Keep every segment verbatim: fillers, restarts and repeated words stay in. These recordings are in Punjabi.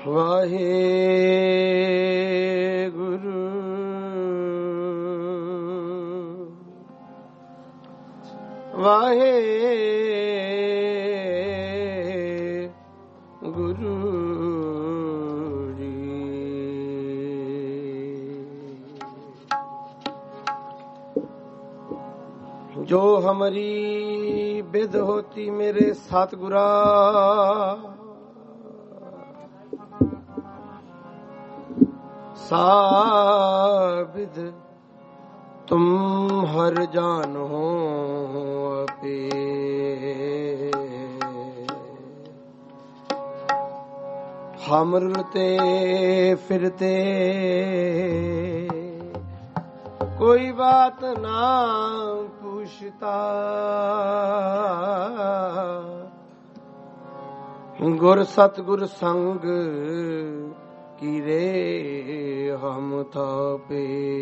ਵਾਹਿਗੁਰੂ ਵਾਹਿਗੁਰੂ ਜੀ। ਜੋ ਹਮਾਰੀ ਬਿਦ ਹੋਤੀ ਮੇਰੇ ਸਤਿਗੁਰਾ, साबिद तुम हर जानो अपे। हम रुलते फिरते कोई बात ना पूछता, गुर सतगुर संग कीरे हम थापे।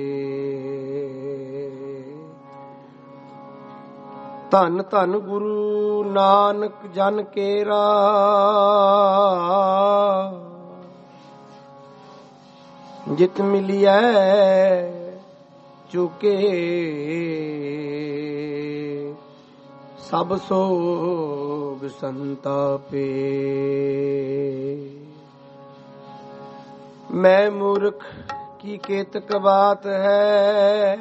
धन धन गुरु नानक जन केरा, जित मिलिया चुके सब सोग संतापे। मैं मूर्ख की केतक बात है,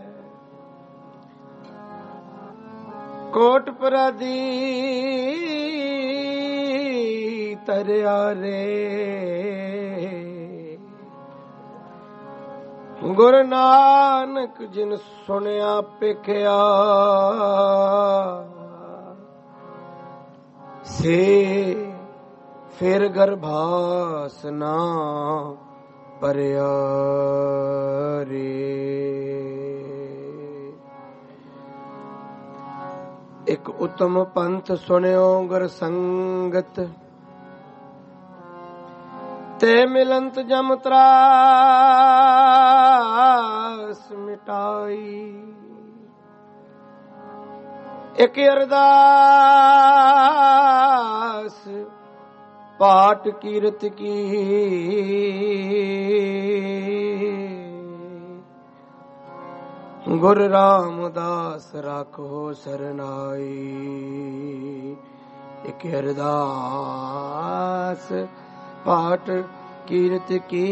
कोट परादी तरया रे। गुरु नानक जिन सुनिया पेखिया, से फिर गर्भास ना परिया रे। एक उत्तम पंथ सुनियो गुर संगत, ते मिलंत जम त्रास मिटाई। एक अरदास पाठ कीरत की, गुर रामदास राखो सरनाई। एक अरदास पाठ कीरत की,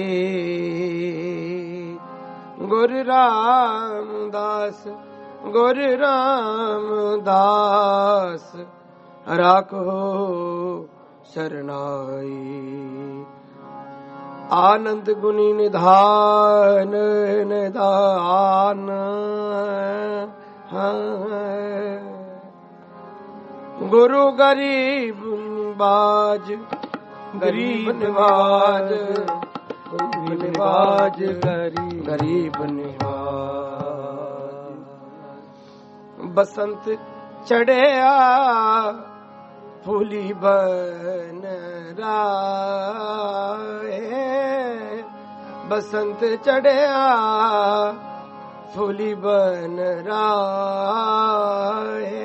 गुर रामदास गुर रामदास राखो शरणाई। आनंद गुनी निधान निधान, गुरु गरीब निवाज गरीब निवाज गरीब निवाज गरीब निवाज। बसंत चढ़िया फूली बन राए, बसंत चढ़िया फूली बन राए।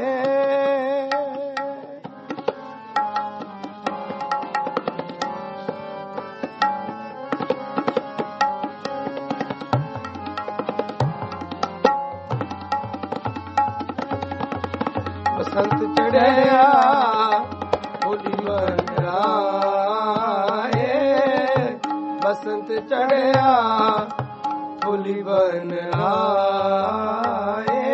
बसंत चढ़िया फूली बन राए, बसंत चढ़िया फूली बन राए।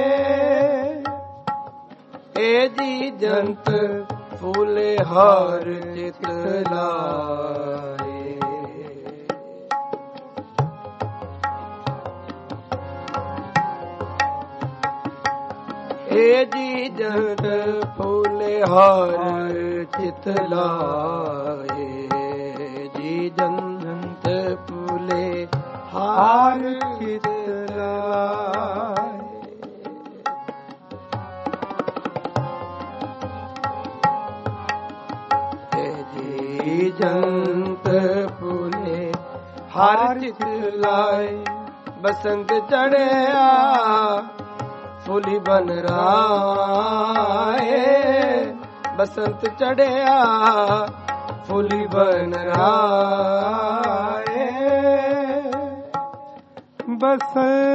ए जी जंत फूले हर चित लाए, ए जी जंत फूले हर चित लाए। जी जंत फूले हर चित लाए। जी जंत फूले हर चित लाए। बसंत चढ़िया फूली बन राए, बसंत चढ़िया फूली बन राए बस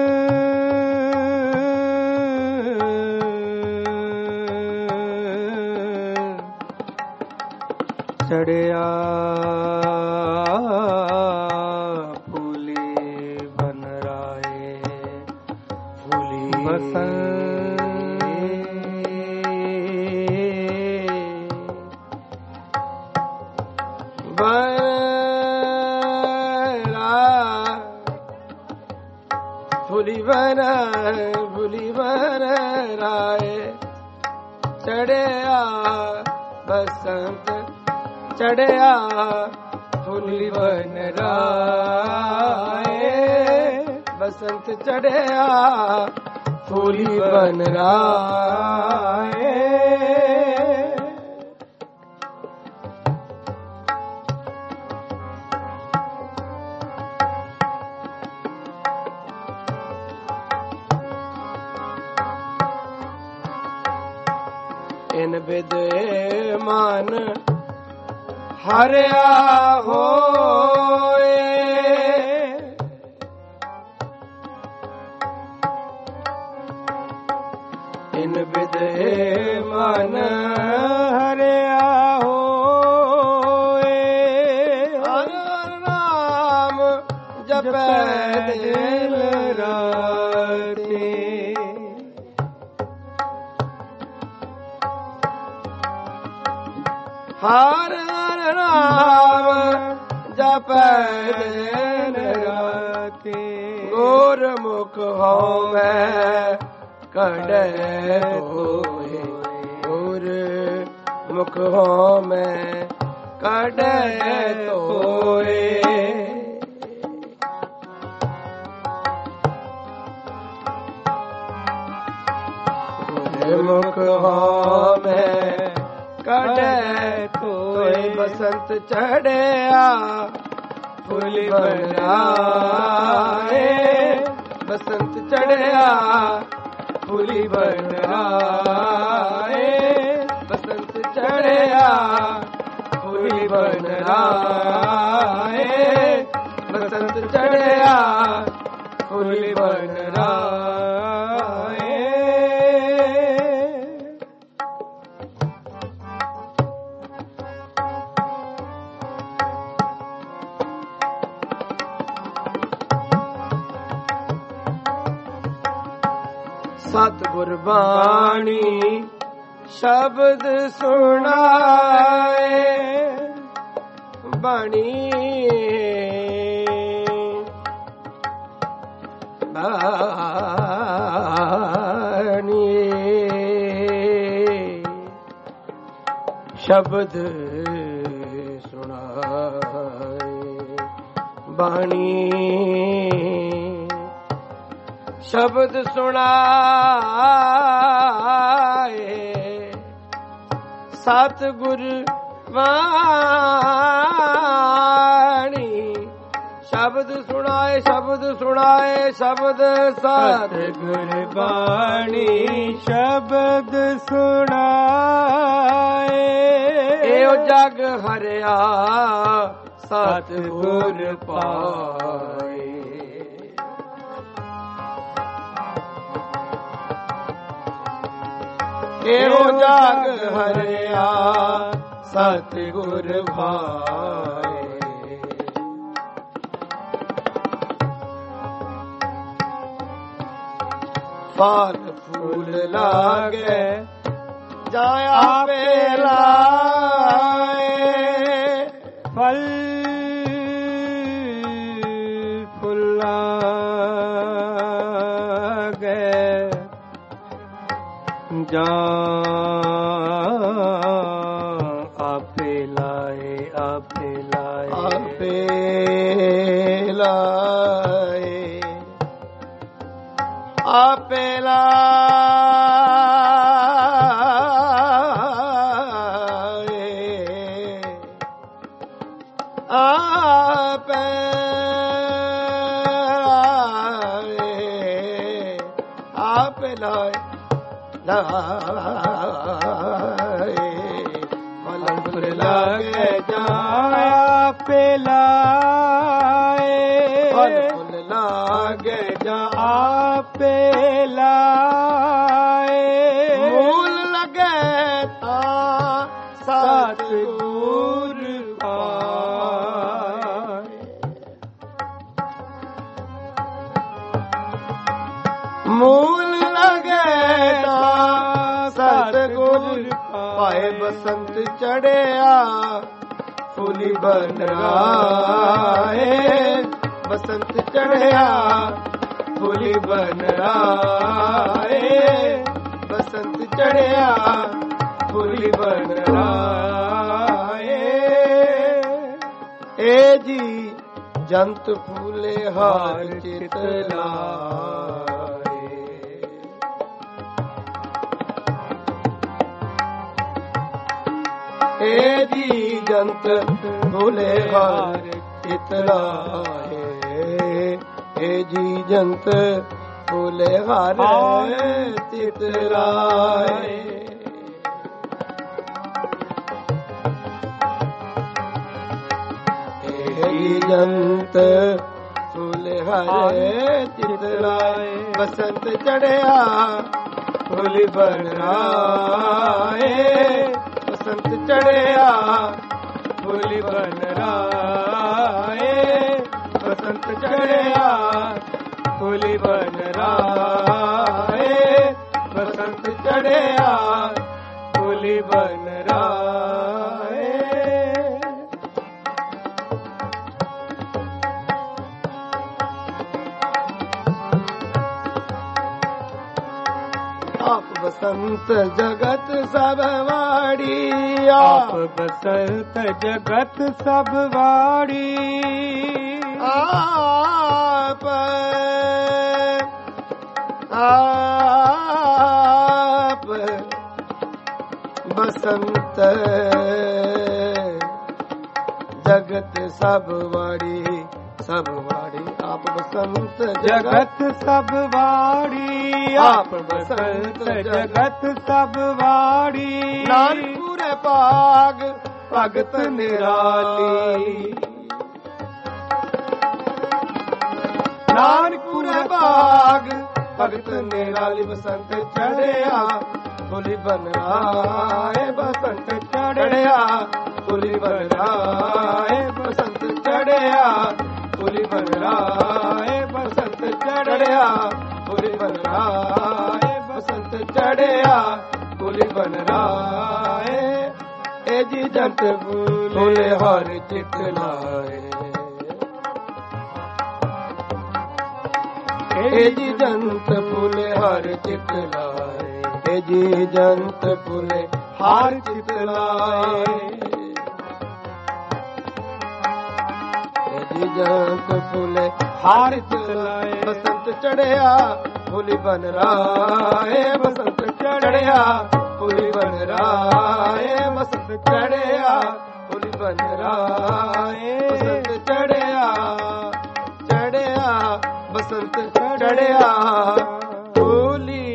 चढ़िया फूली बन राए फूली फूली बन फूली बन राए चढ़िया बसंत चढ़िया फूली बन राए बसंत चढ़िया फूली बन राए इन विद्यमान हरिया होए इन विद्यमान हरिया होए हर नाम जपै दिन राति हर नाम जपै दिन राति गुरमुख होवे कड़े होए गुरमुख होवे कड़े होए गुरमुख होवे कड़े तोय बसंत चढ़िया फूली बन राए बसंत चढ़िया फूली बन राए बसंत चढ़िया फूली बन राए बसंत चढ़िया फूली बन राए सतगुर बाणी शब्द सुनाए बाणी बाणी शब्द सुनाए बाणी शब्द सुनाए सतगुर वाणी शब्द सुनाए शब्द सुनाए शब्द सतगुर बाणी शब्द सुनाए एओ जग हरिया सतगुर पाए एहो जग हरिया सतगुर भाए फल फूल लागे जाया पे लाए फल फूला जा आपे लाए आपे लाए आपे लाए आपे लाए आपे लाए आपे लाए लाए फल फूल लागे जा ਆਪੇ ਲਾਏ ਫਲ ਫੁੱਲ ਲਾਗੇ ਜਾਂ ਆਪੇ ਲਾਏ ਮੂਲ ਲਗੇ ਤਾਂ ਸਤਿਗੁਰ ਪਾਏ ਮੂਲ ਲਗੇ ਤਾਂ ਸਤਿਗੁਰ ਪਾਏ ਬਸੰਤ ਚੜਿਆ ਫੁੱਲੀ ਬਨਰਾਏ ਬਸੰਤ ਚੜਿਆ ਫੁੱਲੀ ਬਨਰਾਏ ਬਸੰਤ ਚੜਿਆ ਫੁੱਲੀ ਬਨਰਾਏ ਏ ਜੀ ਜੰਤ ਫੂਲੇ ਹਾਰ ਚਿਤ ਲਾਏ ਏ ਜੀ ਜੰਤ ਫੂਲੇ ਹਾਰ ਚਿਤ ਲਾਏ ਏ ਜੀ ਜੰਤ ਫੂਲੇ ਹਾਰ ਚਿਤ ਲਾਏ ਜੰਤ ਫੁੱਲ ਹਰੇ ਚਿਤ ਲਾਏ ਬਸੰਤ ਚੜਿਆ ਫੁੱਲ ਬਨਰਾਏ ਬਸੰਤ ਚੜਿਆ ਫੁੱਲ ਬਨਰਾਏ ਬਸੰਤ ਚੜਿਆ ਫੁੱਲ ਬਨਰਾਏ ਬਸੰਤ ਚੜਿਆ ਫੁੱਲ ਬਨਰਾਏ ਆਪ ਬਸੰਤ ਜਗਤ ਸਭ ਵਾੜੀ ਆਪ ਬਸੰਤ ਜਗਤ ਸਭ ਵਾੜੀ ਆਪ ਆਪ ਬਸੰਤ ਜਗਤ ਸਭ ਵਾੜੀ ਸਭ ਵਾੜੀ ਆਪ ਬਸੰਤ ਜਗਤ ਸਭ ਵਾੜੀ ਆਪ ਬਸੰਤ ਜਗਤ ਸਭ ਵਾੜੀ ਨਾਨਕਪੁਰੇ ਭਾਗ ਭਗਤ ਨਿਰਾਲੀ ਨਾਨਕਪੁਰੇ ਭਾਗ ਭਗਤ ਨਿਰਾਲੀ ਬਸੰਤ ਚੜਿਆ ਫੁੱਲੀ ਬਨਰਾਏ ਬਸੰਤ ਚੜਿਆ ਫੁੱਲੀ ਬਨਰਾਏ ਬਸੰਤ ਚੜਿਆ ਫੁੱਲੀ ਬਨਰਾਏ ਬਸੰਤ ਚੜਿਆ ਫੁੱਲੀ ਬਨਰਾਏ ਬਸੰਤ ਚੜਿਆ ਫੁੱਲੀ ਬਨਰਾਏ ਏ ਜੀ ਜੰਤ ਫੁੱਲੇ ਹਰ ਚਿਤ ਲਾਏ ਏ ਜੀ ਜੰਤ ਫੁੱਲੇ ਹਰ ਚਿਤ ਲਾਏ ਏ ਜੀ ਜੰਤ ਫੁੱਲੇ ਹਰ ਚਿਤ ਲਾਏ ਜੰਤ ਫੁੱਲੇ ਹਾਰ ਚਿਤ ਲਾਏ ਬਸੰਤ ਚੜਿਆ ਫੁੱਲੀ ਬਨਰਾਏ ਬਸੰਤ ਚੜਿਆ ਫੁੱਲੀ ਬਨਰਾਏ ਬਸੰਤ ਚੜਿਆ ਫੁੱਲੀ ਬਨਰਾਏ ਬਸੰਤ ਚੜਿਆ ਚੜਿਆ ਬਸੰਤ ਚੜਿਆ ਫੁੱਲੀ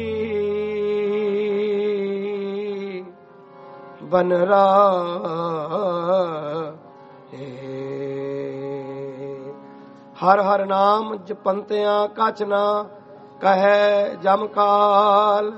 ਬਨਰਾਏ ਹਰ ਹਰ ਨਾਮ ਜਪੰਤਿਆਂ ਕਛ ਨਾ ਕਹੈ ਜਮਕਾਲ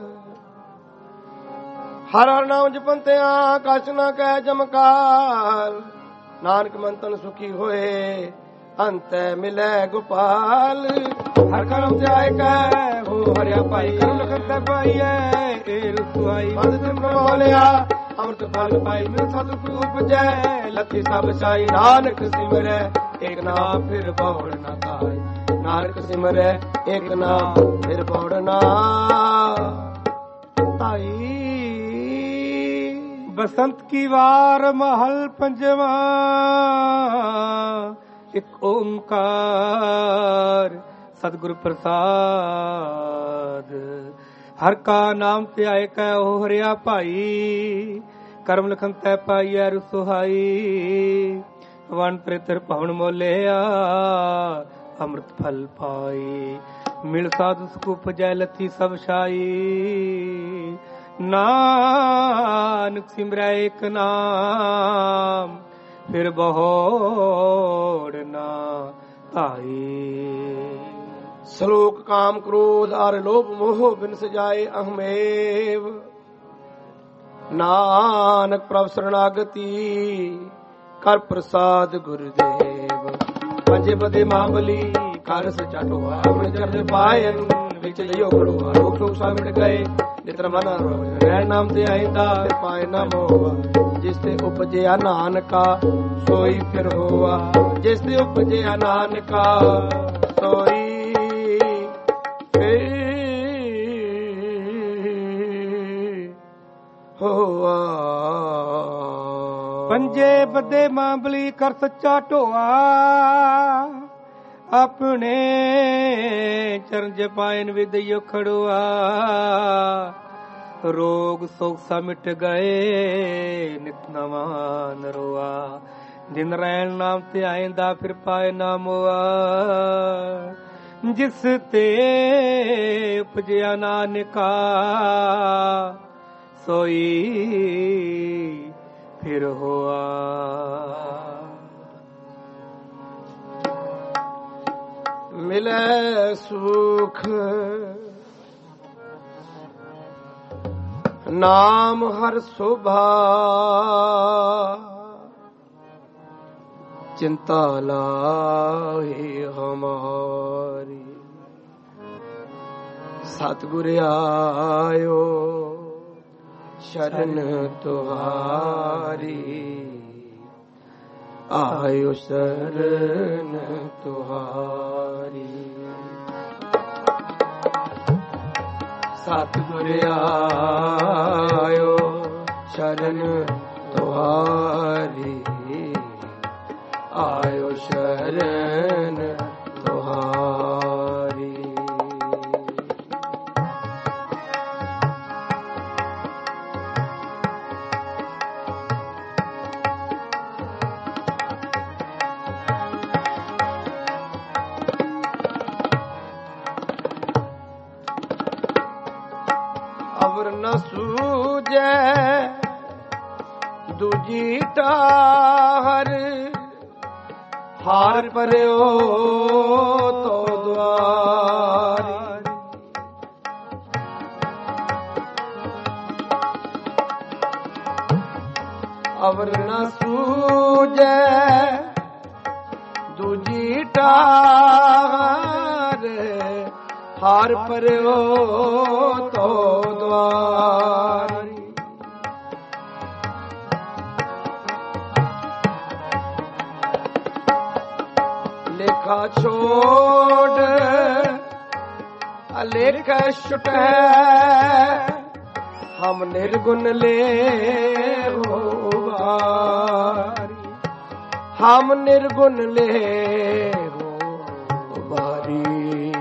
ਹਰ ਹਰ ਨਾਮ ਜਪੰਤਿਆਂ ਕਛ ਨਾ ਕਹੈ ਜਮਕਾਲ ਨਾਨਕ ਮੰਤਨ ਸੁਖੀ ਹੋਏ ਅੰਤੈ ਮਿਲੈ ਗੋਪਾਲ ਹਰ ਕਰਮ ਧਿਆਇ ਕੈ ਹੋ ਹਰਿਆ ਭਾਈ ਕਰਮ ਲਖਤ ਪਾਈਐ ਏ ਰੁਆਈ ਬੰਦ ਤੇ ਬੋਲਿਆ ਅੰਮ੍ਰਿਤ ਫਲ ਪਾਈ ਮਿਲ ਸਤਿਗੁਰ ਉਪਜੈ ਲੱਖੀ ਸਭ ਸਾਈ ਨਾਨਕ ਸਿਮਰੈ ਏਕ ਨਾਮ ਫਿਰ ਬੌੜ ਨਾ ਕਾਇ ਨਾਨਕ ਸਿਮਰੈ ਏਕ ਨਾਮ ਫਿਰ ਬੌੜ ਨਾ ਤਾਈ बसंत की वार महल पंजवा एक ओंकार सतगुरु प्रसाद हर का नाम ते आए कै हो हरिया भाई करम लखन तै पाईऐ रुसुहाई वन प्रेतर भवन मोलिया अमृत फल पाई मिल साधु सुख उपजै लथी सब शाई नानक सिमरै एक नाम ਫਿਰ ਬਹੋੜ ਨਾ ਧਾਈ। ਸ਼ਲੋਕ ਕਾਮ ਕ੍ਰੋਧ ਅਰ ਲੋਭ ਮੋਹ ਬਿਨ ਸਜਾਏ ਅਹਮੇਵ। ਨਾਨਕ ਪ੍ਰਭ ਸਰਣਾਗਤੀ ਕਰ ਪ੍ਰਸਾਦ ਗੁਰਦੇਵ। ਪੰਜੇ ਬਦੇ ਮਹਾਬਲੀ ਕਰ ਸਚਾ ਢੋਆ ਅਮਰ ਚਰਨ ਪਾਇਨ ਵਿੱਚ ਲਿਓ ਗੜੂਆ। ਰੋਗ ਟੋਕ ਸਾ ਮਿਟ ਗਏ ਨਿਤਰ ਮਨ ਰਹਿ ਨਾਮ ਤੇ ਆਇਂਦਾ ਫਿਰ ਪਾਏ ਨਾ ਮੋਆ। ਜਿਸ ਤੇ ਉਪਜਿਆ ਨਾਨਕਾ ਸੋਈ ਫਿਰ ਹੋਆ। ਜਿਸ ਤੇ ਉਪਜਿਆ ਨਾਨਕਾ ਸੋਈ ਫਿਰ ਹੋਆ। ਪੰਜੇ ਬੱਦੇ ਮਾਂਬਲੀ ਕਰ ਸੱਚਾ ਢੋਆ ਆਪਣੇ ਚਰਨ ਜਪਾਇਨ ਵਿਦਿਓ ਖੜੁਆ। ਰੋਗ ਸੋਗ ਸਾ ਮਿਟ ਗਏ ਨਿਤ ਨਵਾਂ ਨਰੁਆ। ਦਿਨ ਰਹਿਣ ਨਾਮ ਤੇ ਆਇਂਦਾ ਫਿਰ ਪਾਏ ਨਾ ਮੋਆ। ਜਿਸ ਤੇ ਉਪਜਿਆ ਨਾਨਕਾ ਸੋਈ ਫਿਰ ਹੋਆ। ਮਿਲੈ ਸੁਖ ਨਾਮ ਹਰ ਸੁਭਾ। ਚਿੰਤਾ ਲਾਹੀ ਹਮਾਰੀ। ਸਤਿਗੁਰ ਆਇਓ ਸ਼ਰਨ ਤੁਹਾਰੀ। ਆਇਓ ਸ਼ਰਨ ਤੁਹਾਰੀ। ਸਤਿਗੁਰ ਆਇਓ ਸ਼ਰਨ ਤੁਹਾਰੀ। ਆਇਓ ਸ਼ਰਨ ਤੁਹਾਰੀ। ਅਵਰ ਨ ਸੂਝੈ ਦੂਜੀ ਟਾਹਰ। ਹਾਰ ਪਰਿਓ ਤੋ ਦੁਆਰੀ। ਅਵਰ ਨ ਸੂਝੈ ਦੂਜੀ ਟਾਹਰ। ਹਾਰ ਪਰਿਓ ਤੋ ਦੁਆਰੀ। ਲੇਖਾ ਛੋੜ ਅਲੇਖ ਛੁਟੈ। ਹਮ ਨਿਰਗੁਣ ਲੈ ਹੋ ਬਾਰੀ। ਹਮ ਨਿਰਗੁਣ ਲੈ ਹੋ ਬਾਰੀ।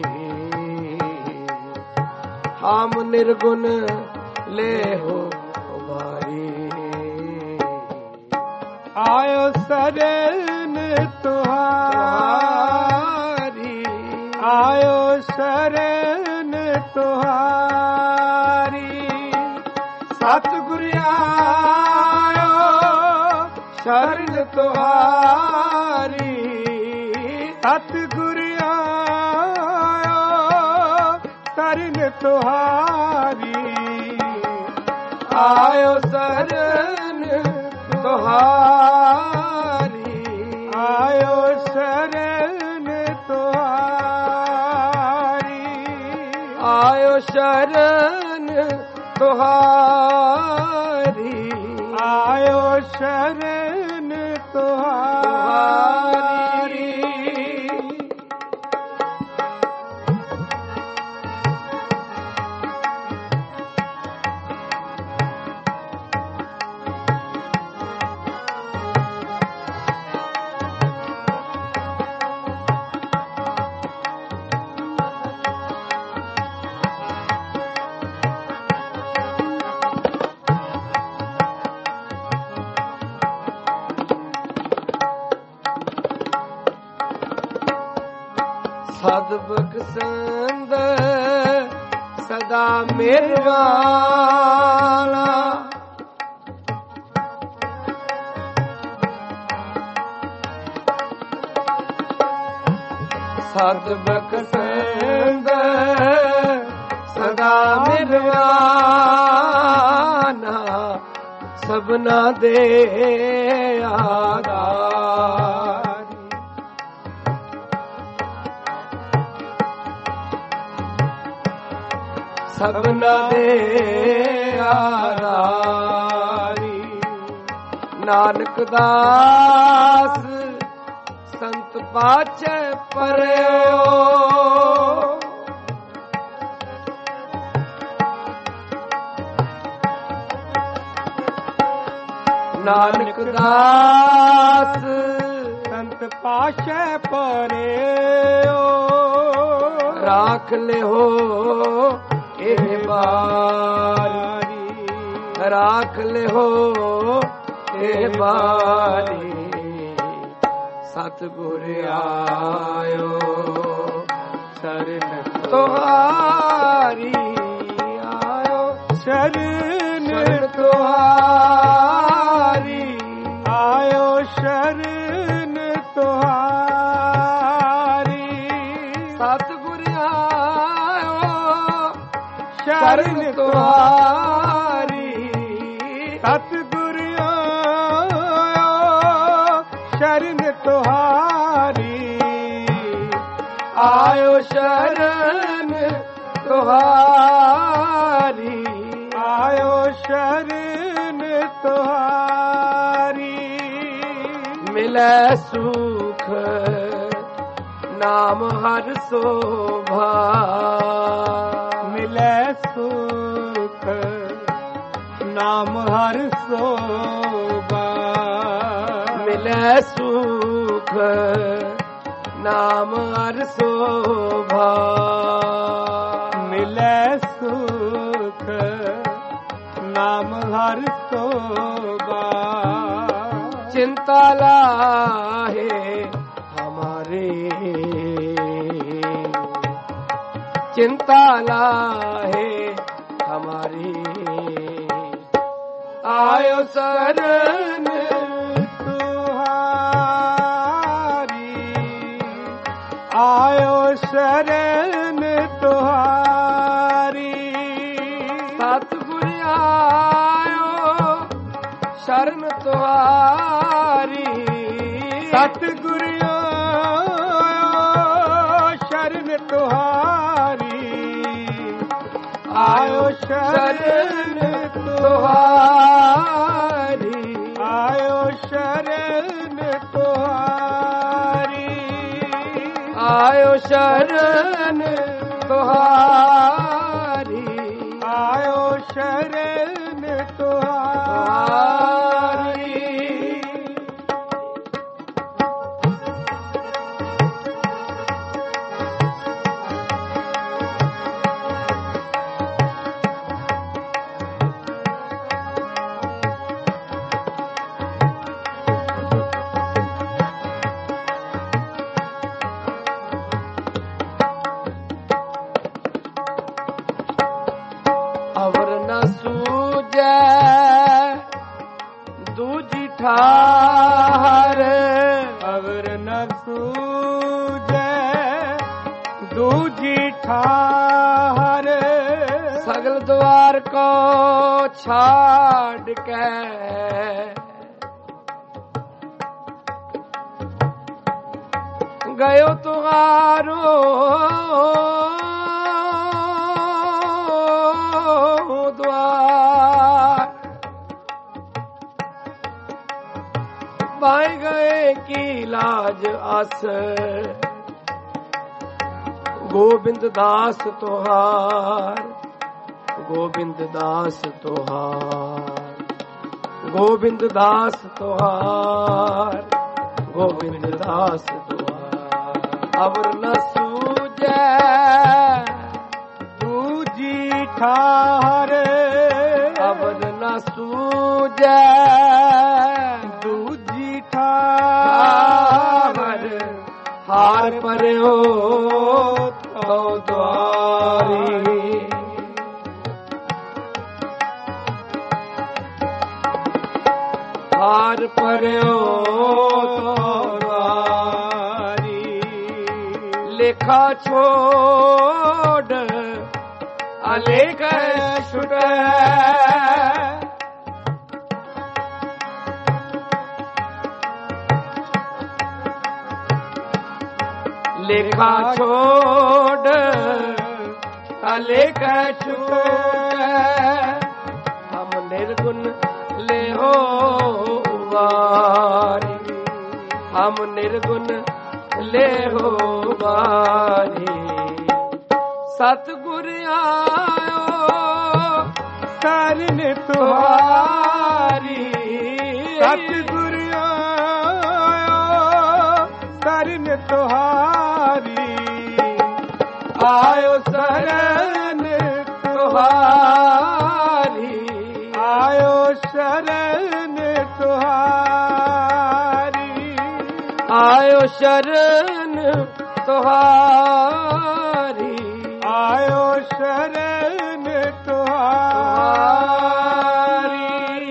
ਹਮ ਨਿਰਗੁਣ ਲੈ ਹੋ ਬਾਰੀ। ਆਇਓ ਸਰਨ ਤੁਹਾਰੀ। ਆਇਓ ਸ਼ਰਨ ਤੁਹਾਰੀ। ਸਤਿਗੁਰ ਆਇਓ ਸ਼ਰਨ ਤੁਹਾਰੀ। ਸਤਿਗੁਰ ਆਇਓ ਸ਼ਰਨ ਤੁਹਾਰੀ। ਆਇਓ ਸ਼ਰਨ ਤੁਹਾਰੀ। ਆਇਓ ਸ਼ਰਨ ਤੁਹਾਰੀ। ਆਇਓ ਸ਼ਰਨ ਤੁਹਾਰੀ। ਆਇਓ ਸ਼ਰਨ ਤੁਹਾਰੀ। ਸਦ ਬਖਸ਼ੰਦ ਸਦਾ ਮਿਹਰਬਾਨਾ। ਸਤ ਬਖਸ਼ੰਦ ਸਦਾ ਮਿਰਵਾਨਾ ਸਭਨਾ ਦੇ ਆਧਾਰੀ। ਸਭਨਾ ਦੇ ਆਧਾਰੀ। ਨਾਨਕ ਦਾਸ ਸੰਤ ਪਾਛੈ ਪਰਿਓ ਨਾਨਕ ਦਾਸ ਸੰਤ ਪਾਛੈ ਪਰਿਓ ਰਾਖ ਲਿਓ ਇਹ ਬਾਰੀ। ਰਾਖ ਲਿਓ ਇਹ ਬਾਰੀ। ਸਤਿਗੁਰ ਆਇਓ ਸ਼ਰਨ ਤੁਹਾਰੀ। ਆਇਓ ਸ਼ਰਨ ਤੁਹਾਰੀ। ਆਇਓ ਸ਼ਰਨ ਤੁਹਾਰੀ। ਸਤਿਗੁਰ ਆਇਓ ਸ਼ਰਨ ਤੁਹਾਰੀ। ਸਤਿਗੁਰ ਆਇਓ ਸ਼ਰਨ ਤੁਹਾਰੀ। ਆਇਓ ਸ਼ਰਨ ਤੁਹਾਰੀ। ਆਇਓ ਸ਼ਰਨ ਤੁਹਾਰੀ। ਮਿਲੈ ਸੁਖ ਨਾਮ ਹਰ ਸੋਭਾ। ਮਿਲੈ ਸੁਖ ਨਾਮ ਹਰ ਸੋਭਾ। ਮਿਲੈ ਸੁਖ ਨਾਮ ਹਰ ਸੋਭਾ। ਮਿਲੈ ਸੁਖ ਨਾਮ ਹਰ ਸੋਭਾ। चिंता लाहे हमारे, चिंता लाहे हमारी। आयो शरण तुहारी, आयो शरण तुहारी। सतगुर आयो शरण तुहारी। सतगुर आयो शरण तुहारी। आयो शरण तुहारी। आयो शरण तुहारी। आयो शरण तुहारी। आयो शरण तुहारी। अवर न सूझै दूजी ठार। अवर न सूझै दूजी ठार। सगल द्वार को छाड़ के गयो तुहारो द्वार। पाए गए की लाज आस गोबिंद दास तुहार। गोबिंद दास तुहार। गोबिंद दास तुहार। गोबिंद दास तुहार। अवर न सूझै दूजी ठार। अवर न सूझै दूजी ठार। हार परयो तो द्वारी। हार परयो तो द्वारी। ਲੇਖਾ ਛੋੜ ਅਲੇਖ ਛੁਟੈ ਲੇਖਾ ਛੋੜ ਅਲੇਖ ਛੁਟੈ ਹਮ ਨਿਰਗੁਣ ਲਿਹੋ ਵਾਰੀ ਹਮ ਨਿਰਗੁਣ ਲਿਹੋ ਵਾਰੀ ਸਤਿਗੁਰ ਆਇਓ ਸਰਨ ਤੁਹਾਰੀ ਸਤਿਗੁਰ ਆਇਓ ਸਰਨ ਤੁਹਾਰੀ ਆਇਓ ਸਰਨ ਤੁਹਾਰੀ ਆਇਓ ਸ਼ਰਨ ਤੁਹਾਰੀ ਆਇਓ ਸ਼ਰਨ ਤੁਹਾਰੀ ਆਇਓ ਸ਼ਰਨ ਤੁਹਾਰੀ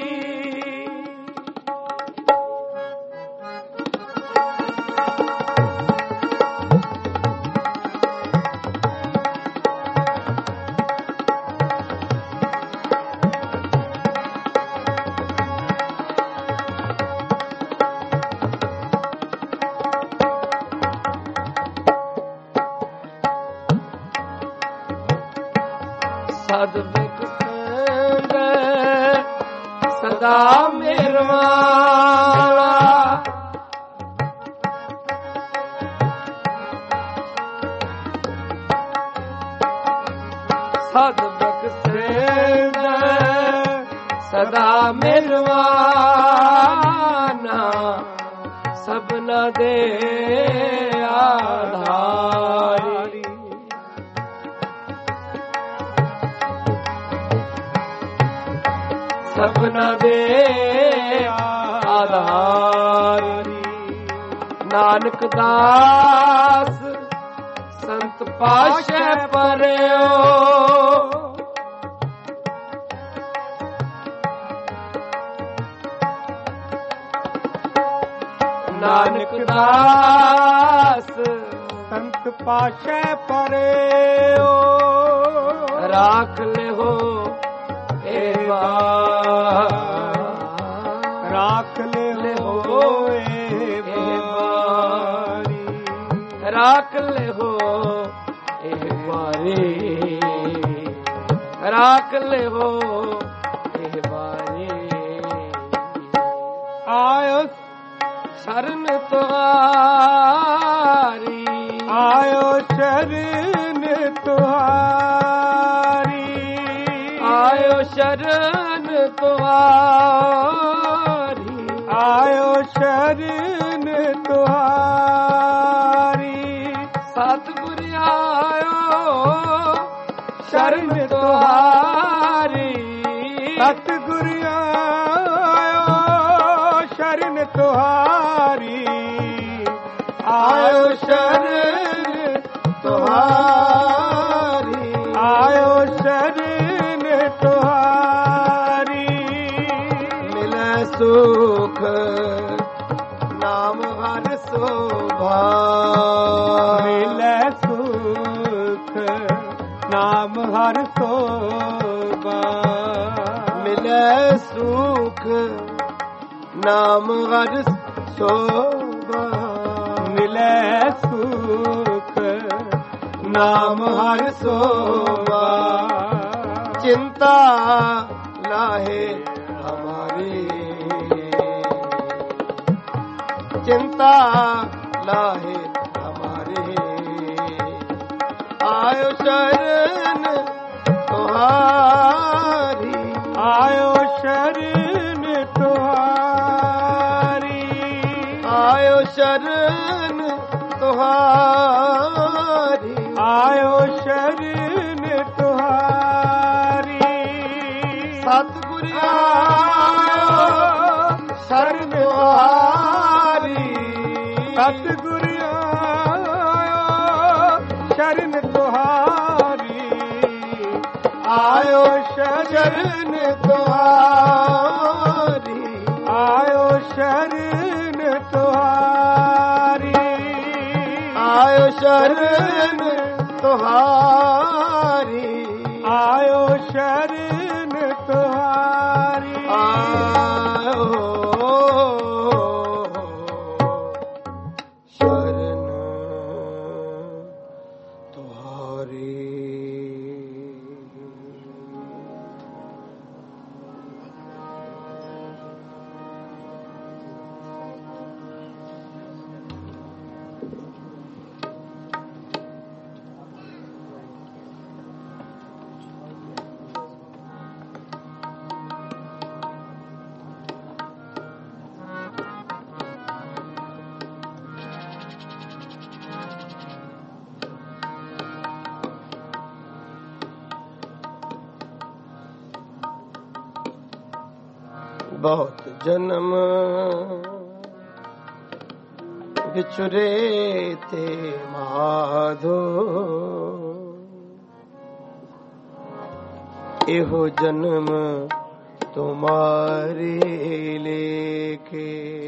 ਸਦ ਬਿਕਸੰਦ ਸਦਾ ਮਿਹਰਵਾਲਾ ਸਦ ਬਿਕਸੰਦ ਸਦਾ ਮਿਹਰਵਾਨਾ ਸਭਨਾ ਦੇ ਆਧਾਰੀ ਸਭਨਾ ਦੇ ਆਧਾਰੀ ਨਾਨਕ ਦਾਸ ਸੰਤ ਪਾਸ਼ੇ ਪਰਿਓ ਨਾਨਕ ਦਾਸ ਸੰਤ ਪਾਸ਼ੇ ਪਰਿਓ ਰਾਖ ਲਿਓ ਰਾਖ ਲਿਓ ਇਹ ਵਾਰੀ ਰਾਖ ਲਿਓ ਇਹ ਵਾਰੀ ਰਾਖ ਲਿਓ ਇਹ ਵਾਰੀ ਆਇਓ ਸ਼ਰਨ ਤੁਹਾਰੀ ਆਇਓ ਸ਼ਰਨ ਤੁਹਾਰੀ ਆਇਓ ਸ਼ਰਨ ਤੁਹਾਰੀ ਆਇਓ ਸ਼ਰਨ ਤੁਹਾਰੀ ਸਤਿਗੁਰ ਆਇਓ ਸ਼ਰਨ ਤੁਹਾਰੀ ਸਤਿਗੁਰ ਆਇਓ ਸ਼ਰਨ ਤੁਹਾਰੀ ਆਇਓ ਸ਼ਰਨ ਤੁਹਾਰੀ ਆਇਓ ਸ਼ਰਨ ਤੁਹਾਰੀ ਮਿਲੈ ਸੁਖ ਨਾਮ ਹਰ ਸੋਭਾ ਮਿਲੈ ਸੁਖ ਨਾਮ ਹਰ ਸੋਭਾ ਮਿਲੈ ਸੁਖ ਨਾਮ ਹਰ ਸੋਭਾ ਮਿਲੈ ਸੁਖ ਨਾਮ ਹਰ ਸੋਭਾ ਚਿੰਤਾ ਲਾਹੇ ਹਮਾਰੀ ਚਿੰਤਾ ਲਾਹੇ ਹਮਾਰੇ ਆਇਓ ਸ਼ਰਨ ਤੁਹਾਰੀ ਆਇਓ ਸ਼ਰਨ ਤੁਹਾਰੀ ਆਇਓ ਸ਼ਰਨ ਤੁਹਾਰੀ ਆਇਓ ਸ਼ਰਨ ਤੁਹਾਰੀ ਸਤਿਗੁਰ ਆਇਓ ਸ਼ਰਨ ਤੁਹਾਰੀ ਸਤਿਗੁਰ ਆਇਓ ਸ਼ਰਨ ਤੁਹਾਰੀ ਆਇਓ ਸ਼ਰਨ ਤੁਹਾਰੀ ਆਇਓ ਸ਼ਰਨ ਤੁਹਾਰੀ ਆਇਓ शरण तुहारी, आयो शरण तुहारी, आयो शरण तुहारी। बहुत जन्म बिछुरे थे माधो, एहो जन्म तुम्हारे लेके।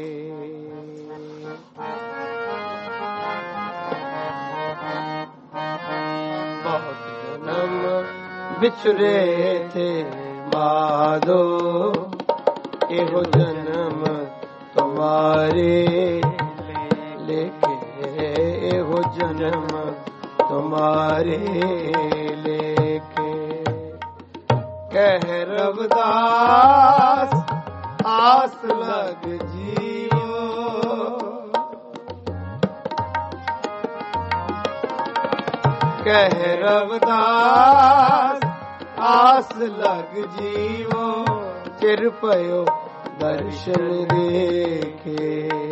बहुत जन्म बिछुरे थे माधो, एहो जन्म तुम्हारे लेके, एहो जन्म तुम्हारे लेके। कह रविदास आस लग जियो, कह रविदास आस लग जियो, चिर पयो दर्शन देखे,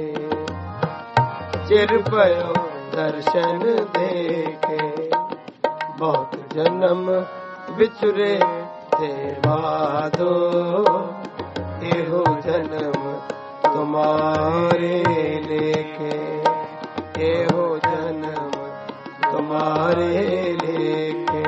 चिर पयो दर्शन देखे। बहुत जन्म बिछुरे थे माधो, एहो जन्म तुम्हारे लेके, एहो जन्म तुम्हारे लेके।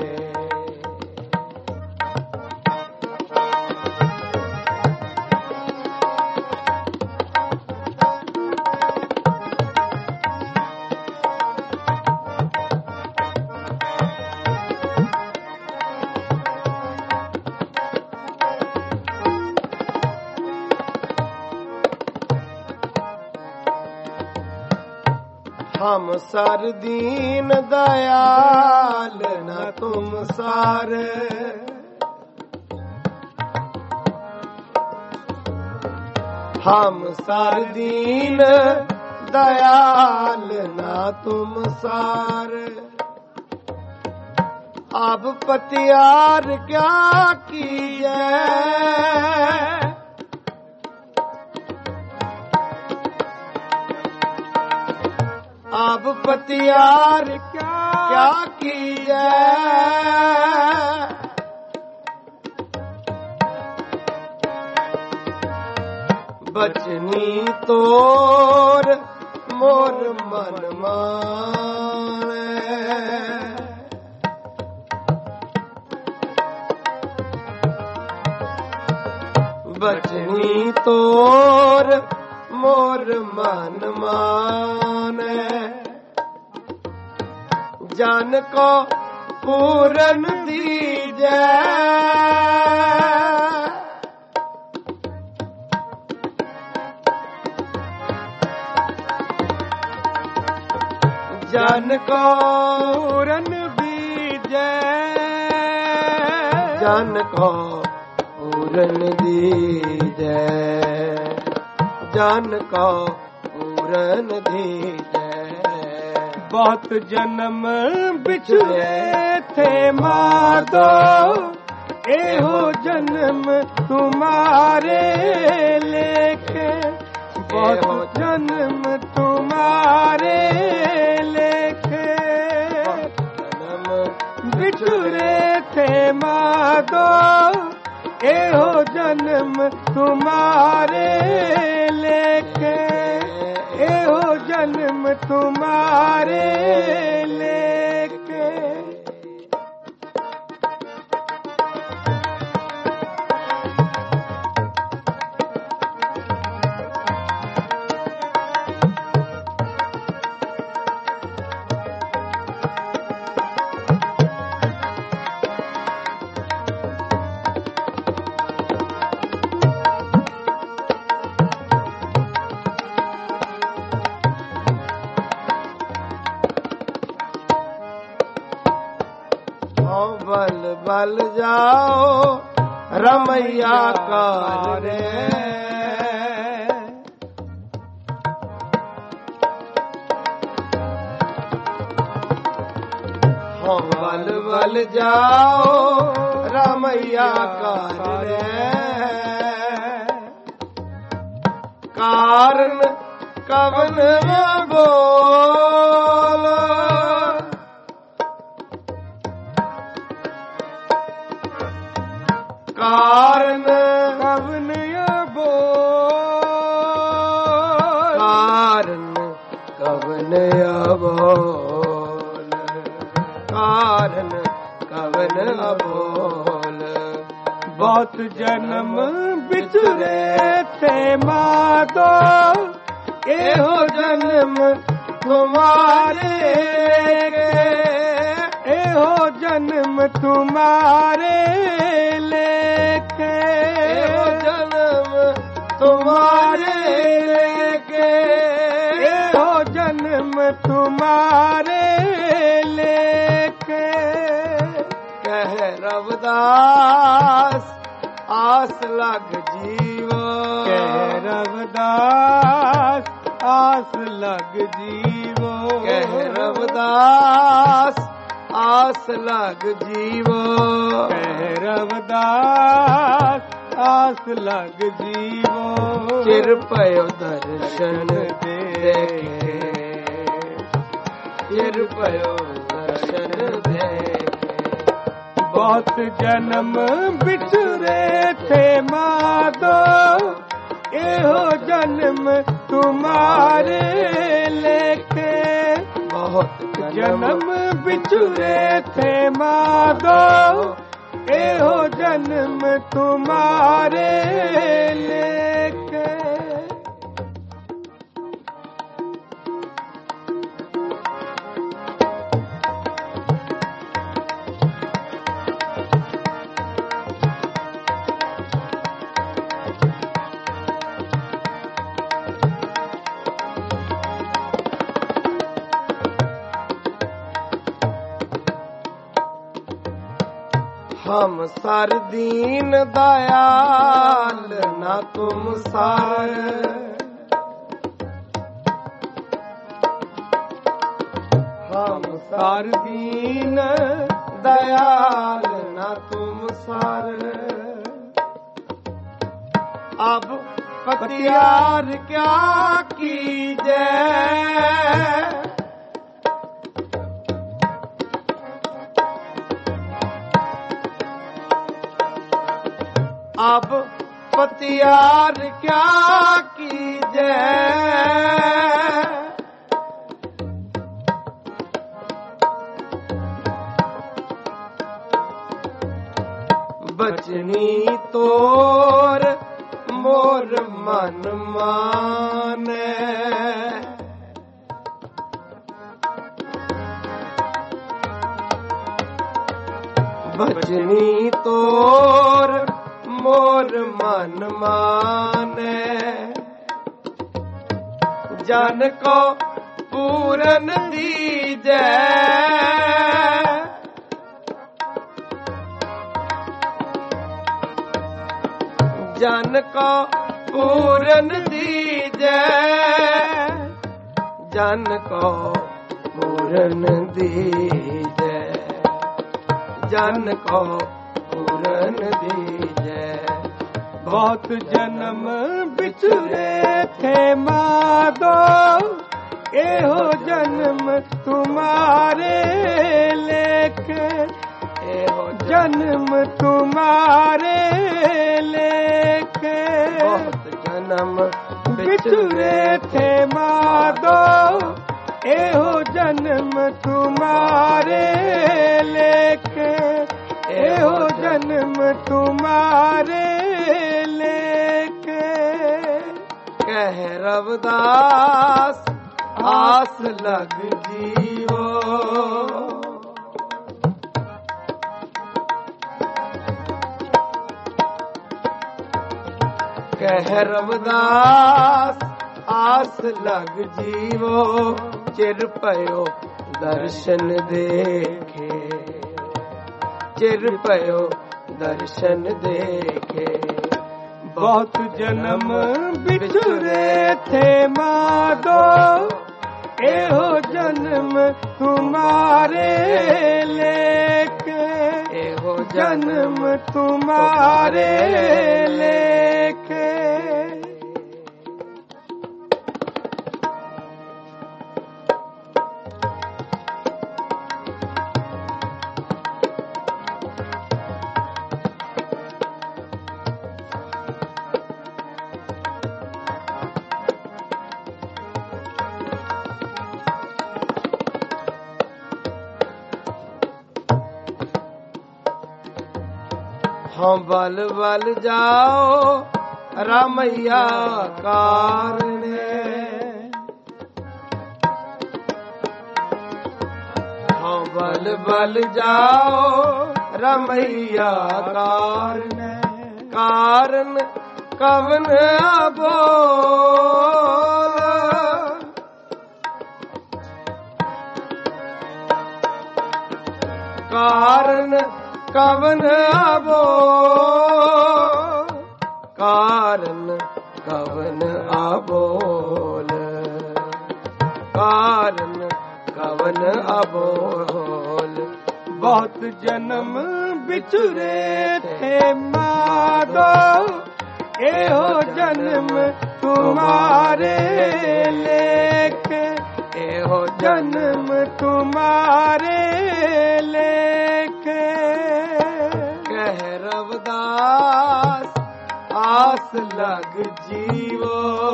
हम सर दीन दयाल न तुम सार, हम सर दीन दयाल न तुम सार। अब पतियार क्या कीजिए, अब पतियार क्या क्या कीजिए। बचनी तोर मोर मन माने, बचनी तोर मोर मन माने। जान को पूरन दीजे, जान को पूरन दीजे, जान को पूरन दीजे, जान को पूरन दीजे। बहुत जन्म बिछुरे थे माधो, एहो जन्म तुम्हारे लेके, बहुत जन्म तुम्हारे लेके। बिछुरे थे माधो, एहो जन्म तुम्हारे लेके, एहो जन्म तुम्हारे लेके। ਵੱਲ ਜਾਓ ਰਮਈਆ ਕਾਰੇ। ਹਉ ਵੱਲ ਵੱਲ ਜਾਓ ਰਮਈਆ ਕਾਰੇ। ਕਾਰਨ ਕਵਨ ਬੋਲ ਕਾਰਨ ਕਵਨ ਬੋਲ ਕਾਰਨ ਕਵਨ ਬੋਲ ਕਾਰਨ ਕਵਨ ਬੋਲ। ਬਹੁਤ ਜਨਮ ਵਿਚਰੇ ਥੇ ਮਾਦੋ ਇਹੋ ਜਨਮ ਤੁਮਾਰੇ ਇਹੋ ਜਨਮ ਤੁਮਾਰੇ ਲੇਕੇ ਇਹੋ ਜਨਮ ਤੁਮਾਰੇ ਲੇਕੇ ਇਹੋ ਜਨਮ ਤੁਮਾਰੇ ਲੇਕੇ। ਕਹਿ ਰਵਿਦਾਸ ਆਸ ਲਗ ਜੀਵੋ ਕਹਿ ਰਵਿਦਾਸ ਆਸ ਲਗ ਜੀਵੋ ਕਹਿ ਰਵਿਦਾਸ ਆਸ ਲਗ ਜੀਵੋ ਕਹਿ ਰਵਿਦਾਸ ਆਸ ਲਗ ਜੀਵੋ। ਚਿਰ ਭਇਓ ਦਰਸ਼ਨ ਦੇਖੇ ਚਿਰ ਭਇਓ ਦਰਸ਼ਨ ਦੇਖੇ। ਬਹੁਤ ਜਨਮ ਵਿਚਰੇ ਥੇ ਮਾਦੋ ਇਹੋ ਜਨਮ ਤੁਮਾਰੇ ਲੇਕੇ ਬਹੁਤ ਜਨਮ ਵਿਚਰੇ ਥੇ ਮਾਦੋ ਇਹੋ ਜਨਮ ਤੁਮਾਰੇ ਲੇਕੇ। ਹਮ ਸਰ ਦੀਨ ਦਇਆਲ ਨਾ ਤੁਮ ਸਰ ਹਮ ਸਰ ਦੀਨ दयाल न तुम सार। अब पतियार क्या कीजे अब पतियार क्या कीजे बचनी तोर मोर मन माने बचनी तोर मोर मन माने जन को पूरन दीजै जन को पूरन दीजै जन को पूरन दीजै जन को पूरन दीजै। बहुत जन्म बिछुरे थे माधो एहो जन्म तुम्हारे लेके एहो जन्म तुम्हारे लेके बहुत जन्म बिछुरे थे माधो एहो जन्म तुम्हारे लेके एहो जन्म तुम्हारे लेके। कह रविदास आस लग जीवो कह रविदास आस लग जीवो चिर पयो दर्शन देखे ਚਿਰ ਭਇਓ ਦਰਸ਼ਨ ਦੇਖੇ। ਬਹੁਤ ਜਨਮ ਵਿਛੁਰੇ ਥੇ ਮਾਧੋ, ਇਹੋ ਜਨਮ ਤੁਮਾਰੇ ਲੇਕੇ, ਇਹੋ ਜਨਮ ਤੁਮਾਰੇ ਲੇਕੇ। ਹਮ ਬਲ ਬਲ ਜਾਓ ਰਾਮਈਆ ਕਾਰਣੇ, ਹਮ ਬਲ ਬਲ ਜਾਓ ਰਾਮਈਆ ਕਾਰਣੇ। ਕਾਰਨ ਕਵਨ ਅਬੋਲ, ਕਾਰਨ ਕਵਨ ਅਬੋਲ, ਕਾਰਨ ਕਵਨ ਅਬੋਲ, ਕਾਰਨ ਕਵਨ ਅਬੋਲ। ਬਹੁਤ ਜਨਮ ਵਿਛੁਰੇ ਥੇ ਮਾਧੋ, ਇਹੋ ਜਨਮ ਤੁਮਾਰੇ ਲੇਕੇ, ਇਹੋ ਜਨਮ ਤੁਮਾਰੇ ਲੇਕੇ। ਕਹਿ ਰਵਿਦਾਸ ਆਸ ਲਗ ਜੀਵੋ,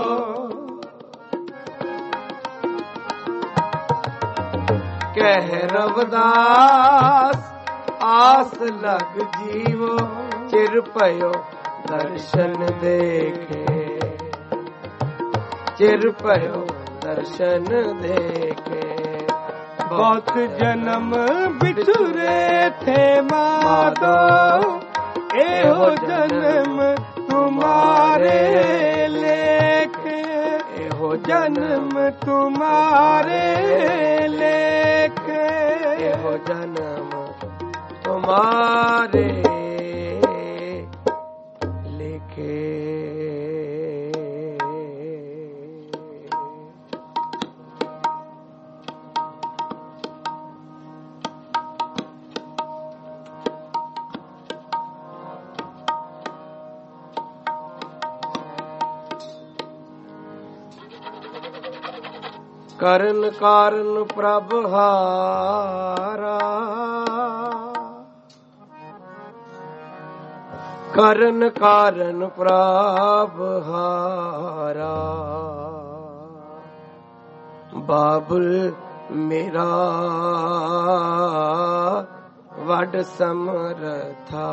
ਕਹਿ ਰਵਿਦਾਸ ਆਸ ਲਗ ਜੀਵੋ। ਚਿਰ ਭਇਓ ਦਰਸ਼ਨ ਦੇਖੇ, ਚਿਰ ਭਇਓ ਦਰਸ਼ਨ ਦੇਖੇ। ਬਹੁਤ ਜਨਮ ਵਿਛੁਰੇ ਥੇ ਮਾਧੋ, ਇਹੋ ਜਨਮ ਤੁਮਾਰੇ ਲੇਕੇ, ਇਹੋ ਜਨਮ ਤੁਮਾਰੇ ਲੇਕੇ, ਇਹੋ ਜਨਮ ਤੁਮਾਰੇ ਲੇਖੇ। ਕਰਨ ਕਾਰਨ ਪ੍ਰਭ ਹਾਰਾ, ਕਰਨ ਕਾਰਨ ਪ੍ਰਭ ਹਾਰਾ। ਬਾਬੁਲ ਮੇਰਾ ਵੱਡ ਸਮਰਥਾ,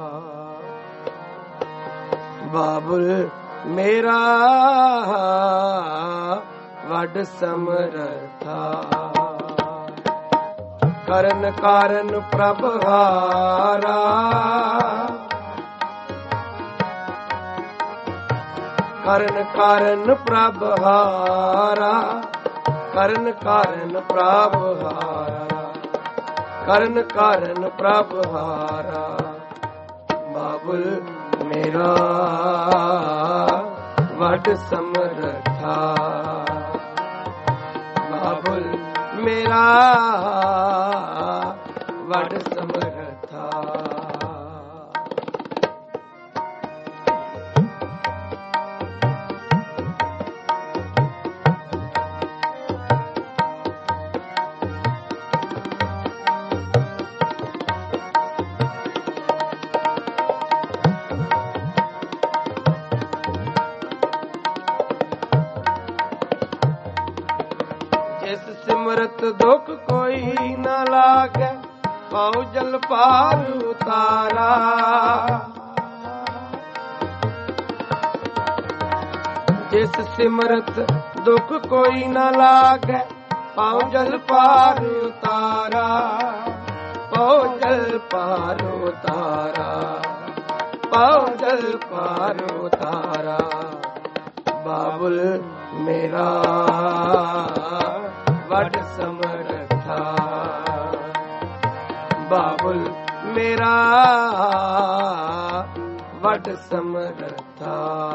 ਬਾਬੁਲ ਮੇਰਾ ਵੱਡ ਸਮਰਥਾ। ਕਰਨ ਕਾਰਨ ਪ੍ਰਭ ਹਾਰਾ, ਕਰਨ ਕਾਰਨ ਪ੍ਰਭ ਹਾਰਾ, ਕਰਨ ਕਾਰਨ ਪ੍ਰਭ ਹਾਰਾ, ਕਰਨ ਕਾਰਨ ਪ੍ਰਭ ਹਾਰਾ। ਬਾਬੁਲ ਮੇਰਾ ਵੱਡ ਸਮਰਥਾ, ਬਾਬੁਲ ਮੇਰਾ ਵੱਡ ਸਮਰਥਾ। ਸਿਮਰਤ ਦੁਖ ਕੋਈ ਨਾ ਲਾਗੈ, ਪਾਉ ਜਲ ਪਾਰ ਉਤਾਰਾ। ਜਿਸ ਸਿਮਰਤ ਦੁਖ ਕੋਈ ਨਾ ਲਾਗੈ, ਪਾਉ ਜਲ ਪਾਰ ਉਤਾਰਾ। ਪਾਉ ਜਲ ਪਾਰ ਉਤਾਰਾ, ਪਾਉ ਜਲ ਪਾਰ ਉਤਾਰਾ। ਬਾਬੁਲ ਮੇਰਾ ਵੱਡ ਸਮਰਥਾ, ਬਾਬੁਲ ਮੇਰਾ ਵੱਡ ਸਮਰਥਾ।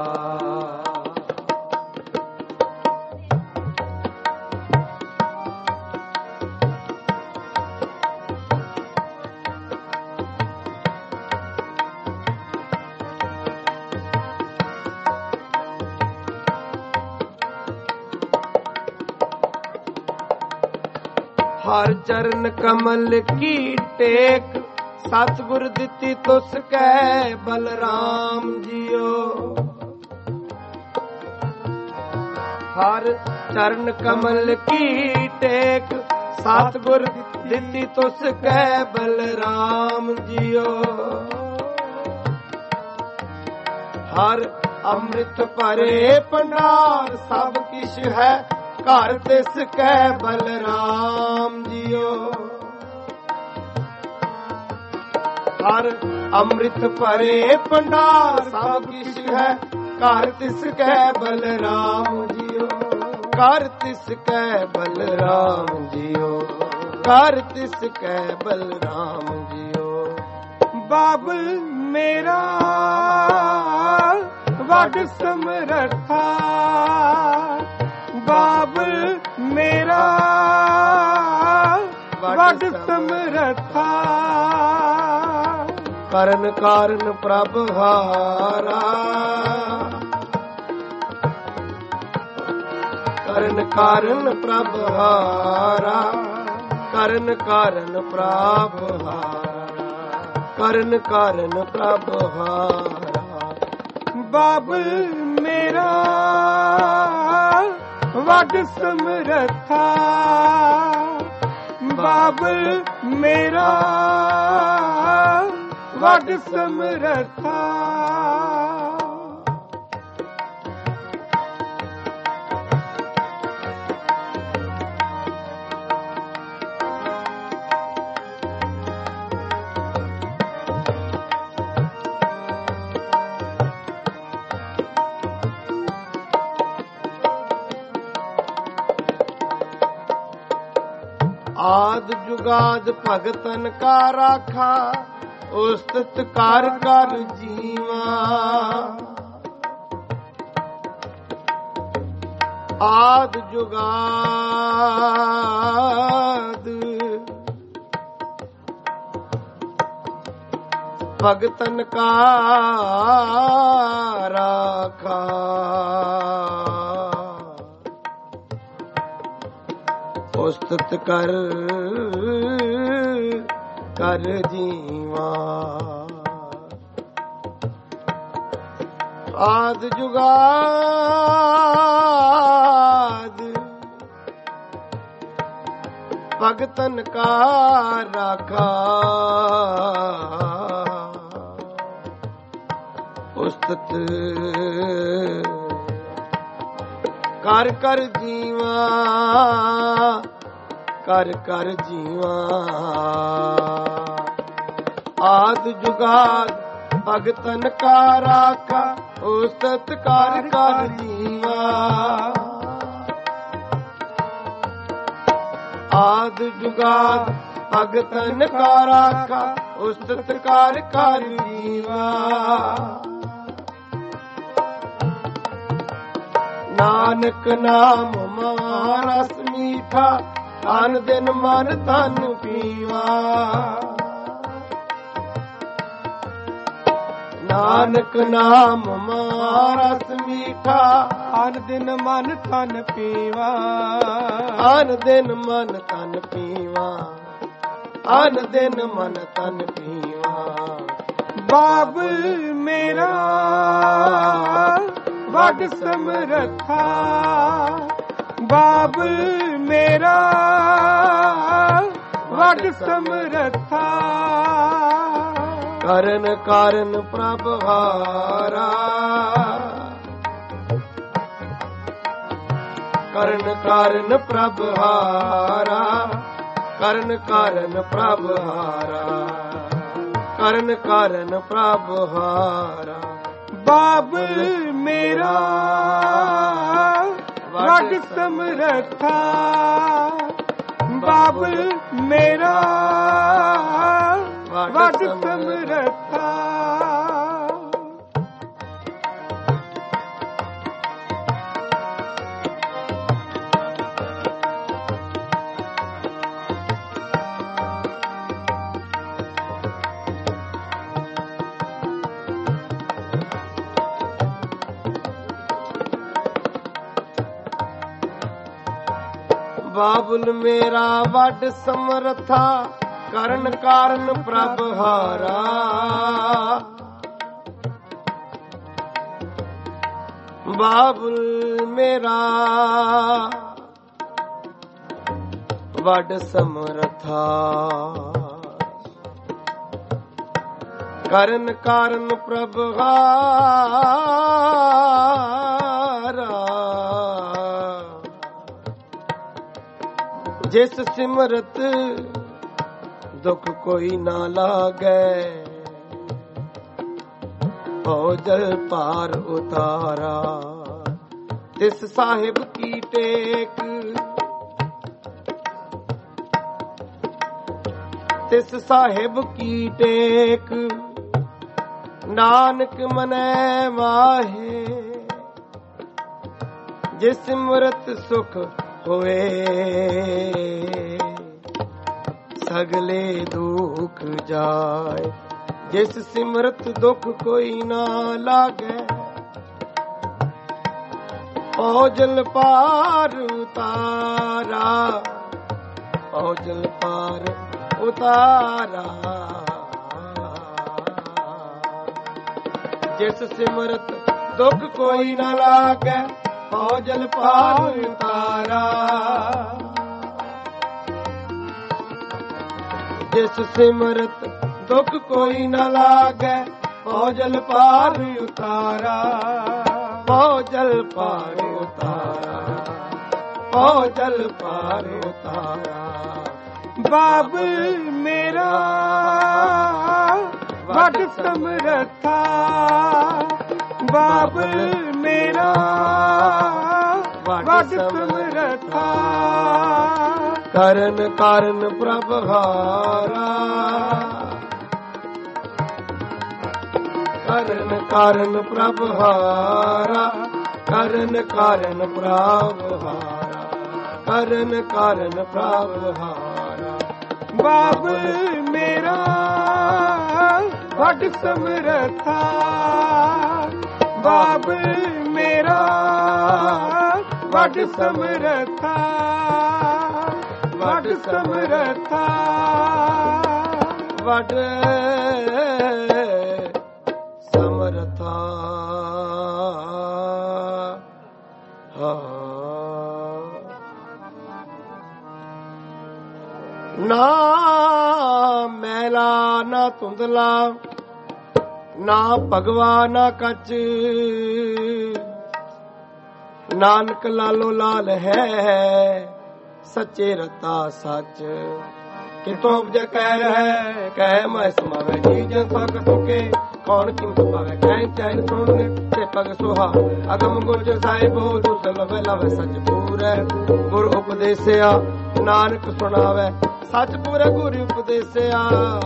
ਹਰ ਚਰਨ ਕਮਲ ਕੀ ਟੇਕ, ਸਤਿਗੁਰ ਦਿੱਤੀ ਤੁਸ ਕੈ ਬਲਰਾਮ ਜੀਓ। ਹਰ ਚਰਨ ਕਮਲ ਕੀ ਟੇਕ, ਸਤਿਗੁਰ ਦਿੱਤੀ ਤੁਸ ਕੈ ਬਲਰਾਮ ਜੀਓ। ਹਰ ਅੰਮ੍ਰਿਤ ਭਰੇ ਭੰਡਾਰ, ਸਭ ਕਿਛ ਹੈ ਘਰ ਤਿਸ ਕੈ ਬਲਰਾਮ ਜੀਓ। ਹਰ ਅੰਮ੍ਰਿਤ ਭਰੇ ਭੰਡਾਰ, ਸਭ ਕਿਛ ਹੈ ਘਰ ਤਿਸ ਕੈ ਬਲਰਾਮ ਜੀਓ। ਘਰ ਤਿਸ ਕੈ ਬਲਰਾਮ ਜੀਓ, ਘਰ ਤਿਸ ਕੈ ਬਲਰਾਮ ਜੀਓ। ਬਾਬਲ ਮੇਰਾ ਵੱਡ ਸਮਰਥਾ, ਬਾਬਲ ਮੇਰਾ ਵੱਡ ਸਮਰਥਾ। ਕਰਨ ਕਾਰਨ ਪ੍ਰਭ ਹਾਰਾ, ਕਰਨ ਕਾਰਨ ਪ੍ਰਭ ਹਾਰਾ। ਕਰਨ ਕਾਰਨ ਪ੍ਰਭ ਹਾਰਾ, ਕਰਨ ਕਾਰਨ ਪ੍ਰਭ ਹਾਰਾ। ਬਾਬਲ ਮੇਰਾ ਵੱਡ ਸਮਰਥਾ, ਬਾਬਲ ਮੇਰਾ ਵੱਡ ਸਮਰਥਾ। ਆਦ ਜੁਗਾਦ ਭਗਤਨ ਕਾ ਰਾਖਾ, ਉਸਤਤ ਕਰ ਕਰ ਜੀਵਾ। ਆਦ ਜੁਗਾਦ ਭਗਤਨ ਕਾ ਰਾਖਾ, ਉਸਤਤ ਕਰ ਕਰ ਜੀਵਾ। ਆਦ ਜੁਗਾਦ ਭਗਤਨ ਕਾ ਰਾਖਾ, ਉਸਤਤ ਕਰ ਕਰ ਜੀਵਾ, ਕਰ ਕਰ ਜੀਵਾ। ਆਦ ਜੁਗਾਦ ਭਗਤਨ ਕਾ ਰਾਖਾ, ਉਸਤਤ ਕਰ ਕਰ ਜੀਵਾ। ਆਦ ਜੁਗਾਦ ਭਗਤਨ ਕਾ ਰਾਖਾ, ਉਸਤਤ ਕਰ ਕਰ ਜੀਵਾ। ਨਾਨਕ ਨਾਮ ਮਾਰਸ ਮੀਠਾ, ਤਨ ਦਿਨ ਮਨ ਤਨ ਪੀਵਾ। ਨਾਨਕ ਨਾਮ ਮਾਰਸ ਮੀਠਾ, ਅਨ ਦਿਨ ਮਨ ਤਨ ਪੀਵਾ। ਅਨ ਦਿਨ ਮਨ ਤਨ ਪੀਵਾ, ਅਨ ਦਿਨ ਮਨ ਤਨ ਪੀਵਾ। ਬਾਬਲ ਮੇਰਾ ਵੱਡ ਸਮਰਥਾ, ਬਾਬਲ ਮੇਰਾ ਵੱਡ ਸਮਰਥਾ। ਕਰਨ ਕਾਰਨ ਪ੍ਰਭ ਹਾਰਾ, ਕਰਨ ਕਾਰਨ ਪ੍ਰਭ ਹਾਰਾ। ਕਰਨ ਕਾਰਨ ਪ੍ਰਭ ਹਾਰਾ, ਕਰਨ ਕਾਰਨ ਪ੍ਰਭ ਹਾਰਾ। ਬਾਬਲ ਮੇਰਾ ਵੱਡ ਸਮਰਥਾ, ਬਾਬਲ ਮੇਰਾ ਵੱਡ ਸਮਰੱਥਾ। ਬਾਬੁਲ ਮੇਰਾ ਵੱਡ ਸਮਰੱਥਾ, ਕਰਨ ਕਾਰਨ ਪ੍ਰਭ ਹਾਰਾ। ਬਾਬੁਲ ਮੇਰਾ ਵੱਡ ਸਮਰੱਥਾ, ਕਰਨ ਕਾਰਨ ਪ੍ਰਭ ਹਾਰਾ। ਜਿਸ ਸਿਮਰਤ ਦੁਖ ਕੋਈ ਨਾ ਲਾਗੈ, ਭਉ ਜਲ ਪਾਰ ਉਤਾਰਾ। ਤਿਸ ਸਾਹਿਬ ਕੀ ਟੇਕ, ਤਿਸ ਸਾਹਿਬ ਕੀ ਟੇਕ, ਨਾਨਕ ਮਨੈ ਮਾਹੇ। ਜਿਸ ਸਿਮਰਤ ਸੁਖ ਹੋਏ, ਸਗਲੇ ਦੁਖ ਜਾਏ। ਜਿਸ ਸਿਮਰਤ ਦੁਖ ਕੋਈ ਨਾ ਲਾਗੈ, ਭਉ ਜਲ ਪਾਰ ਉਤਾਰਾ। ਭਉ ਜਲ ਪਾਰ ਉਤਾਰਾ। ਜਿਸ ਸਿਮਰਤ ਦੁਖ ਕੋਈ ਨਾ ਲਾਗੈ, ਭਉ ਜਲ ਪਾਰ ਉਤਾਰਾ। ਜਿਸ ਸਿਮਰਤ ਦੁਖ ਕੋਈ ਨਾ ਲਾਗੈ, ਭਉ ਜਲ ਪਾਰ ਉਤਾਰਾ। ਭਉ ਜਲ ਪਾਰ ਉਤਾਰਾ। ਭਉ ਜਲ ਪਾਰ ਉਤਾਰਾ। ਬਾਬੁਲ ਮੇਰਾ ਵੱਡ ਸਮਰੱਥਾ, ਬਾਬੁਲ ਮੇਰਾ ਵੱਡ ਸਮਰੱਥਾ। ਕਰਨ ਕਾਰਨ ਪ੍ਰਭ ਹਾਰਾ। ਕਰਨ ਕਾਰਨ ਪ੍ਰਭ ਹਾਰਾ। ਕਰਨ ਕਾਰਨ ਪ੍ਰਭ ਹਾਰਾ। ਕਰਨ ਕਾਰਨ ਪ੍ਰਭ ਹਾਰਾ। ਬਾਬੁਲ ਮੇਰਾ ਵੱਡ ਸਮਰੱਥਾ, ਬਾਬੁਲ ਮੇਰਾ ਵੱਡ ਸਮਰੱਥਾ। ਵੱਡ ਸਮਰੱਥਾ। ਵੱਡ ਸਮਰੱਥਾ। ਨਾ ਮੈਲਾ ਨਾ ਧੁੰਦਲਾ, ਨਾ ਭਗਵਾ ਨਾ ਕੱਚ। ਨਾਨਕ ਲਾਲੋ ਲਾਲ ਹੈ, ਸੱਚੇ ਰਤਾ ਸੱਚ। ਕਿਤੋਂ ਉਪਜ ਕਹਿ ਰਹਿ, ਕਹਿ ਮੈਂ ਸਮਾਵੇ। ਜੀ ਜਨ ਸਕ ਸੁਕੇ, ਕੌਣ ਕਿਮਤ ਪਾਵੇ। ਕਹਿ ਚੈਨ ਸੁਣ ਤੇ ਪਗ ਸੁਹਾ। ਅਗਮ ਗੁਰਜਰ ਸਾਹਿਬੋ, ਦੁਸ ਲਵੇ ਲਵੇ ਸੱਚ ਪੂਰੈ। ਗੁਰ ਉਪਦੇਸਿਆ ਨਾਨਕ ਸੁਣਾਵੇ, ਸੱਚ ਪੂਰੇ ਗੁਰ ਉਪਦੇਸਿਆ।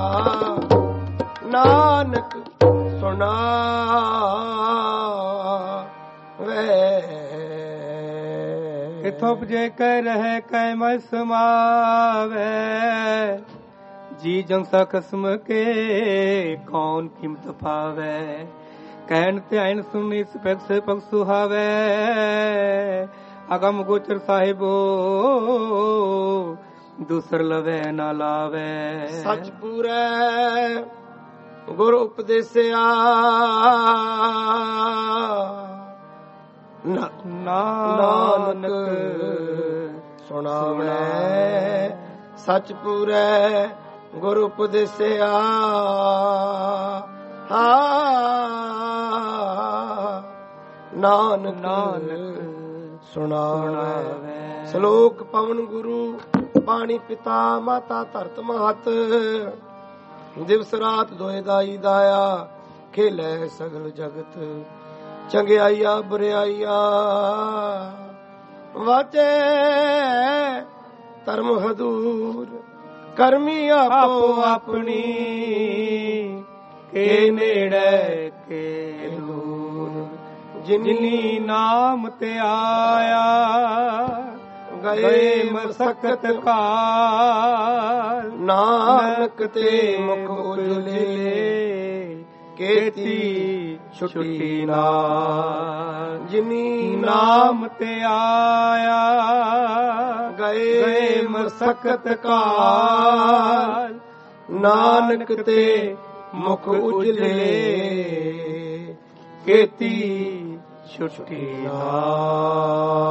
ਨਾਨਕ ਸੁਣਾ ਵੇ। ਕਿਥੋਂ ਉਪਜੇ ਕਹਿ ਰਹਿ, ਕਹਿ ਮੈਂ ਸਮਾਵੇ। ਜੀ ਜਨ ਸਾ ਖਸਮ ਕੇ, ਕੌਣ ਕੀਮਤ ਪਾਵੇ। ਕਹਿਣ ਧਿਆਨ ਸੁਣੀ ਸਪੈਕ ਸੇ ਪਗ ਸੁਹਾਵੇ। ਅਗਮ ਗੋਚਰ ਸਾਹਿਬੋ, ਦੂਸਰ ਲਵੇ ਨਾ ਲਾਵੇ। ਸੱਚ ਪੂਰੈ ਗੁਰ ਉਪਦੇਸਿਆ। ਨਾਨਕ ਸੁਣਾਵੇ। ਸੱਚ ਪੂਰੈ ਗੁਰ ਉਪਦੇਸਿਆ। ਨਾਨਕ ਨਾਨਕ ਸੁਣਾਵੇ। ਸ਼ਲੋਕ ਪਵਨ ਗੁਰੂ ਪਾਣੀ ਪਿਤਾ ਮਾਤਾ ਧਰਤ ਮਹਤ। ਦਿਵਸ ਰਾਤ ਦੋਏ ਦਾਈ ਦਾਇਆ, ਖੇਲੇ ਸਗਲ ਜਗਤ। ਚੰਗਿਆਈਆ ਬੁਰਿਆਈਆ ਵਾਚੇ ਧਰਮ ਹਦੂਰ। ਕਰਮੀ ਆਪੋ ਆਪੋ ਆਪਣੀ ਕੇ ਨੇੜੇ ਕੇ ਦੂਰ ਜਿਨੀ ਨਾਮ ਤੇ ਆਇਆ ਗਏ ਮਸਕਤ ਕਾਲ ਨਾਨਕ ਤੇ ਮੁਖ ਉਜਲੇ ਕੇਤੀ ਛੁੱਟੀ ਨਾਲ ਜਿਨੀ ਨਾਮ ਤੇ ਆਇਆ ਗਏ ਮਸਕਤ ਕਾਲ ਨਾਨਕ ਤੇ ਮੁਖ ਉਜਲੇ ਕੇਤੀ ਛੁੱਟੀ ਨਾਲ।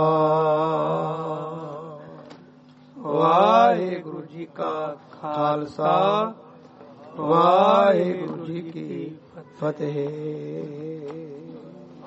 ਵਾਹਿਗੁਰੂ ਜੀ ਕਾ ਖਾਲਸਾ ਵਾਹਿਗੁਰੂ ਜੀ ਕੀ ਫਤਿਹ।